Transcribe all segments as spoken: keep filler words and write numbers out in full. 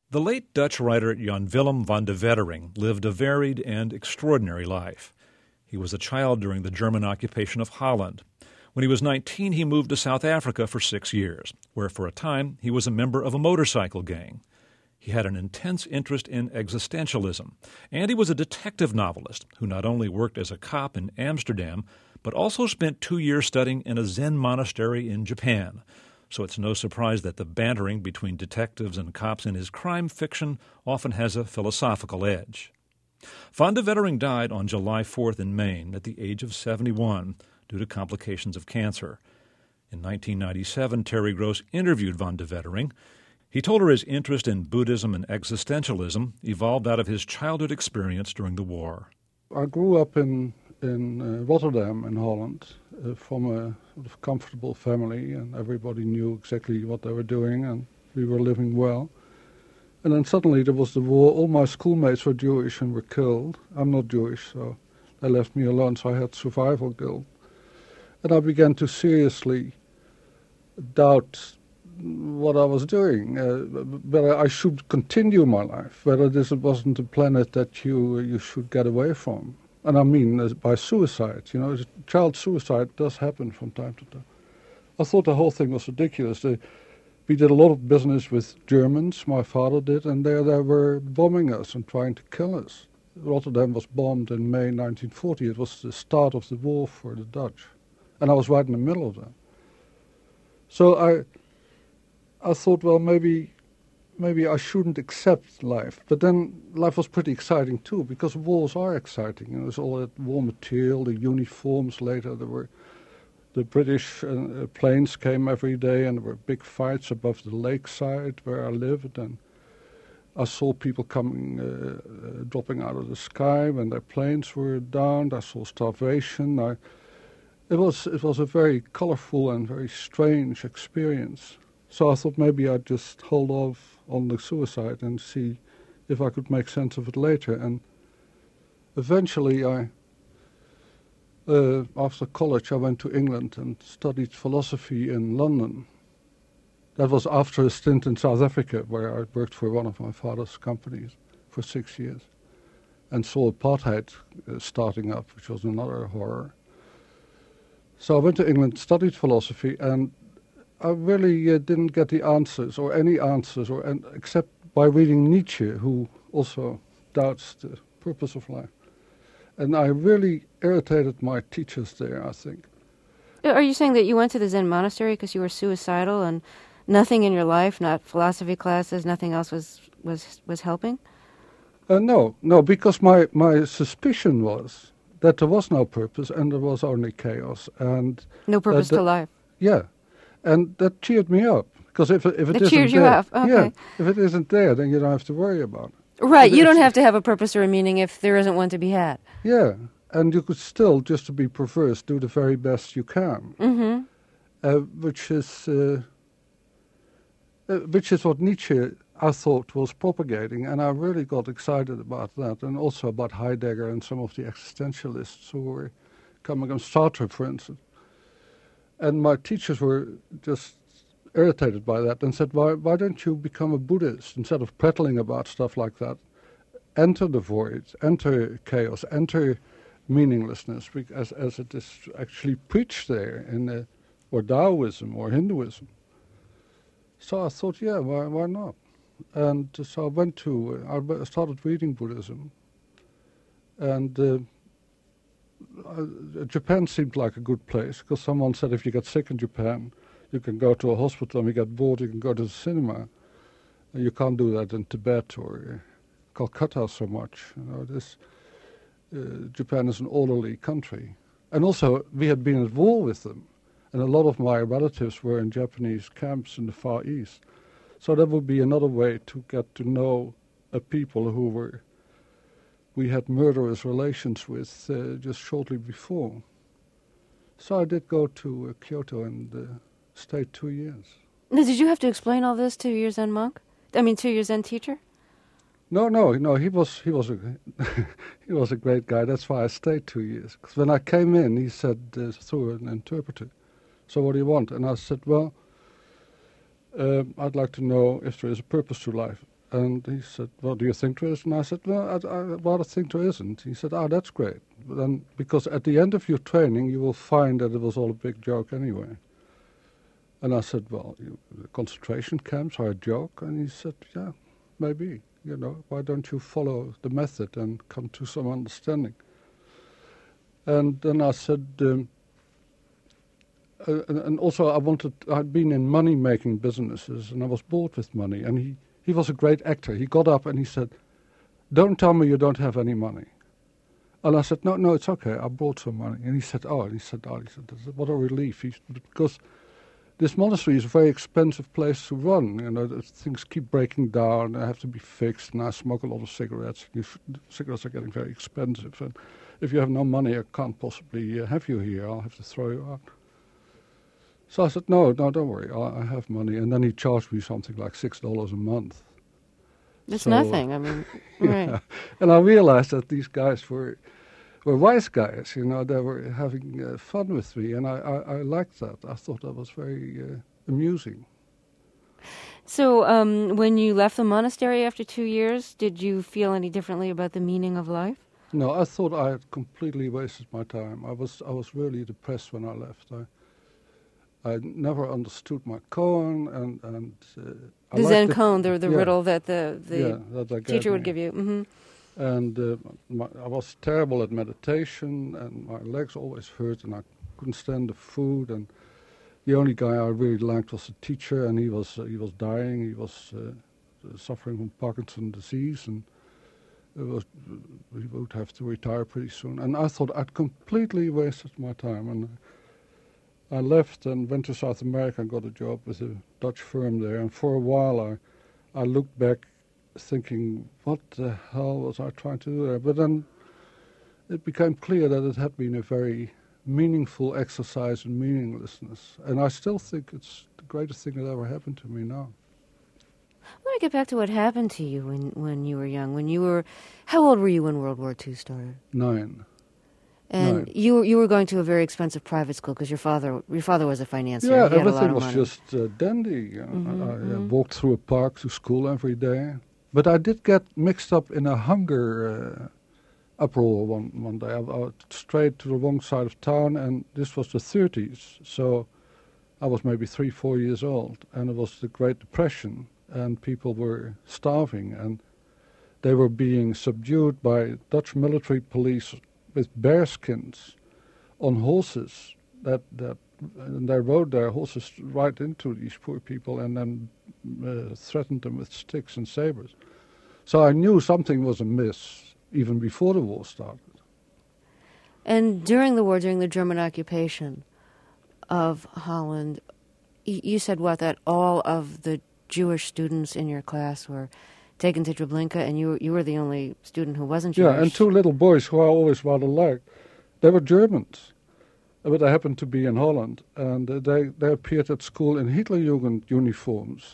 The late Dutch writer Jan Willem van de Wetering lived a varied and extraordinary life. He was a child during the German occupation of Holland. When he was nineteen, he moved to South Africa for six years, where for a time he was a member of a motorcycle gang. He had an intense interest in existentialism, and he was a detective novelist who not only worked as a cop in Amsterdam, but also spent two years studying in a Zen monastery in Japan. So it's no surprise that the bantering between detectives and cops in his crime fiction often has a philosophical edge. Van de Wetering died on July fourth in Maine at the age of seventy-one due to complications of cancer. In nineteen ninety-seven, Terry Gross interviewed Van de Wetering. He told her his interest in Buddhism and existentialism evolved out of his childhood experience during the war. I grew up in, in uh, Rotterdam in Holland uh, from a sort of comfortable family, and everybody knew exactly what they were doing, and we were living well. And then suddenly there was the war. All my schoolmates were Jewish and were killed. I'm not Jewish, so they left me alone, so I had survival guilt. And I began to seriously doubt what I was doing, uh, whether I should continue my life, whether this wasn't a planet that you you should get away from. And I mean uh, by suicide, you know, child suicide does happen from time to time. I thought the whole thing was ridiculous. They, we did a lot of business with Germans, my father did, and there they were bombing us and trying to kill us. Rotterdam was bombed in May nineteen forty. It was the start of the war for the Dutch. And I was right in the middle of that. So I I thought, well, maybe maybe I shouldn't accept life. But then life was pretty exciting too, because wars are exciting. You know, there's all that war material, the uniforms later. There were the British uh, planes came every day, and there were big fights above the lakeside where I lived. And I saw people coming, uh, uh, dropping out of the sky when their planes were down. I saw starvation. I, it was it was a very colorful and very strange experience. So I thought maybe I'd just hold off on the suicide and see if I could make sense of it later. And eventually I, uh, after college, I went to England and studied philosophy in London. That was after a stint in South Africa, where I worked for one of my father's companies for six years and saw apartheid uh, starting up, which was another horror. So I went to England, studied philosophy, and I really uh, didn't get the answers, or any answers, or and, except by reading Nietzsche, who also doubts the purpose of life. And I really irritated my teachers there, I think. Are you saying that you went to the Zen monastery because you were suicidal and nothing in your life, not philosophy classes, nothing else was, was, was helping? Uh, no, no, because my, my suspicion was that there was no purpose and there was only chaos. And no purpose uh, to life. Yeah. And that cheered me up, because if, if it, it isn't cheered you there, up. Okay. Yeah, if it isn't there, then you don't have to worry about it. Right, If you it's- don't have to have a purpose or a meaning if there isn't one to be had. Yeah, and you could still, just to be perverse, do the very best you can, Mm-hmm. uh, which is uh, uh, which is what Nietzsche, I thought, was propagating, and I really got excited about that, and also about Heidegger and some of the existentialists who were coming on, Sartre, for instance. And my teachers were just irritated by that and said, why, why don't you become a Buddhist instead of prattling about stuff like that? Enter the void, enter chaos, enter meaninglessness, as, as it is actually preached there in the, or Taoism or Hinduism. So I thought, yeah, why, why not? And so I went to, uh, I started reading Buddhism. And uh, Uh, Japan seemed like a good place, because someone said if you get sick in Japan, you can go to a hospital, and you get bored, you can go to the cinema. And you can't do that in Tibet or uh, Calcutta so much. You know, this, uh, Japan is an orderly country. And also, we had been at war with them, and a lot of my relatives were in Japanese camps in the Far East. So that would be another way to get to know a people who were we had murderous relations with uh, just shortly before. So I did go to uh, Kyoto and uh, stayed two years. Now, did you have to explain all this to your Zen monk? I mean, to your Zen teacher? No, no, no. He was he was a he was a great guy. That's why I stayed two years. Because when I came in, he said uh, through an interpreter, "So what do you want?" And I said, "Well, uh, I'd like to know if there is a purpose to life." And he said, well, do you think there is? And I said, well, I, I rather think there isn't. He said, oh, that's great. But then, because at the end of your training, you will find that it was all a big joke anyway. And I said, well, you, the concentration camps are a joke. And he said, yeah, maybe. You know, why don't you follow the method and come to some understanding? And then I said, um, uh, and, and also I wanted, I'd been in money-making businesses, and I was bored with money. And he, he was a great actor. He got up and he said, don't tell me you don't have any money. And I said, no, no, it's okay. I brought some money. And he said, oh, and he said, oh, he said, what a relief. He, because this monastery is a very expensive place to run. You know, things keep breaking down. They have to be fixed. And I smoke a lot of cigarettes. You, cigarettes are getting very expensive. And if you have no money, I can't possibly uh, have you here. I'll have to throw you out. So I said, no, no, don't worry. I, I have money. And then he charged me something like six dollars a month. That's so, nothing. I mean, right. Yeah. And I realized that these guys were were wise guys. You know, they were having uh, fun with me, and I, I, I liked that. I thought that was very uh, amusing. So um, when you left the monastery after two years, did you feel any differently about the meaning of life? No, I thought I had completely wasted my time. I was I was really depressed when I left. I I never understood my koan, and and uh, the Zen koan, the the yeah. riddle that the the yeah, that they teacher gave would me. give you. Mm-hmm. And uh, my, I was terrible at meditation, and my legs always hurt, and I couldn't stand the food. And the only guy I really liked was the teacher, and he was uh, he was dying. He was uh, suffering from Parkinson's disease, and it was he would have to retire pretty soon. And I thought I'd completely wasted my time, and I left and went to South America and got a job with a Dutch firm there. And for a while, I I looked back, thinking, what the hell was I trying to do there? But then it became clear that it had been a very meaningful exercise in meaninglessness. And I still think it's the greatest thing that ever happened to me now. I want to get back to what happened to you when, when you were young. When you were, how old were you when World War Two started? Nine. And Nine. you you were going to a very expensive private school because your father your father was a financier. Yeah, he had a lot everything of was money. just uh, dandy. You know. Mm-hmm, I, I mm-hmm. uh, walked through a park to school every day. But I did get mixed up in a hunger uh, uproar one, one day. I, I strayed to the wrong side of town, and this was the thirties. So I was maybe three, four years old, and it was the Great Depression, and people were starving, and they were being subdued by Dutch military police with bearskins on horses that that and they rode their horses right into these poor people and then uh, threatened them with sticks and sabers. So I knew something was amiss even before the war started. And during the war, during the German occupation of Holland, y- you said what, that all of the Jewish students in your class were taken to Treblinka, and you you were the only student who wasn't Jewish. Yeah, and two little boys who I always rather liked, they were Germans, but they happened to be in Holland, and uh, they, they appeared at school in Hitlerjugend uniforms.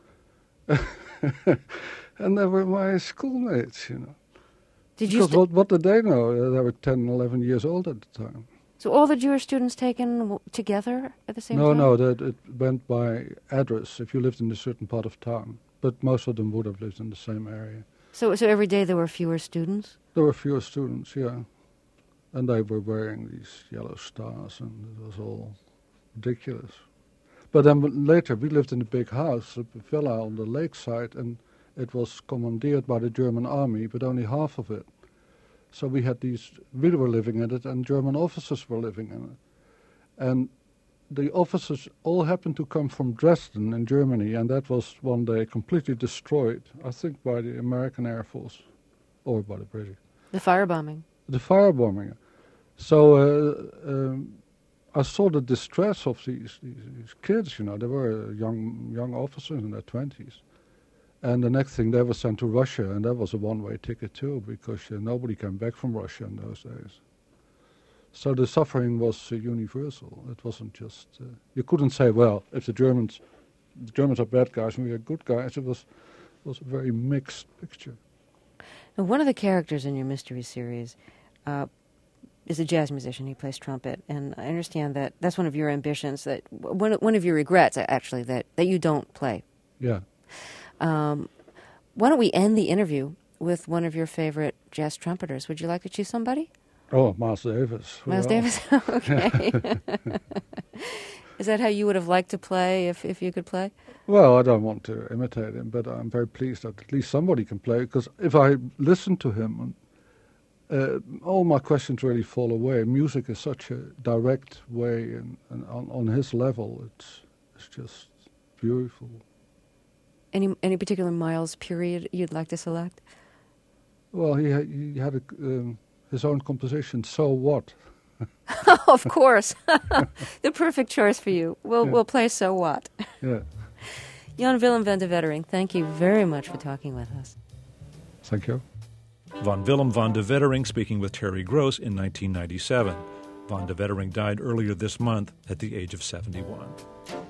And they were my schoolmates, you know. Did you because st- what, what did they know? Uh, They were ten, eleven years old at the time. So all the Jewish students taken w- together at the same No, time? no, that it went by address if you lived in a certain part of town. But most of them would have lived in the same area. So, so every day there were fewer students? There were fewer students, yeah. And they were wearing these yellow stars, and it was all ridiculous. But then later, we lived in a big house, a villa on the lakeside, and it was commandeered by the German army, but only half of it. So we had these, we were living in it, and German officers were living in it. And the officers all happened to come from Dresden in Germany, and that was one day completely destroyed, I think by the American Air Force, or by the British. The firebombing. The firebombing. So uh, um, I saw the distress of these, these, these kids, you know, they were young young officers in their twenties. And the next thing, they were sent to Russia, and that was a one-way ticket too, because uh, nobody came back from Russia in those days. So the suffering was uh, universal. It wasn't just, uh, you couldn't say, well, if the Germans, the Germans are bad guys and we are good guys. It was, it was a very mixed picture. Now, one of the characters in your mystery series uh, is a jazz musician. He plays trumpet, and I understand that that's one of your ambitions, that one one of your regrets, actually, that, that you don't play. Yeah. Um, why don't we end the interview with one of your favorite jazz trumpeters? Would you like to choose somebody? Oh, Miles Davis. Miles well. Davis? Okay. Is that how you would have liked to play if, if you could play? Well, I don't want to imitate him, but I'm very pleased that at least somebody can play, because if I listen to him, uh, all my questions really fall away. Music is such a direct way, and, and on, on his level, it's it's just beautiful. Any any particular Miles period you'd like to select? Well, he had, he had a, um, his own composition, So What? Oh, of course. The perfect choice for you. We'll, Yeah. we'll play So What? Yeah. Jan Willem van de Wettering, thank you very much for talking with us. Thank you. Von Willem van de Wettering speaking with Terry Gross in nineteen ninety-seven. Van de Wettering died earlier this month at the age of seventy-one.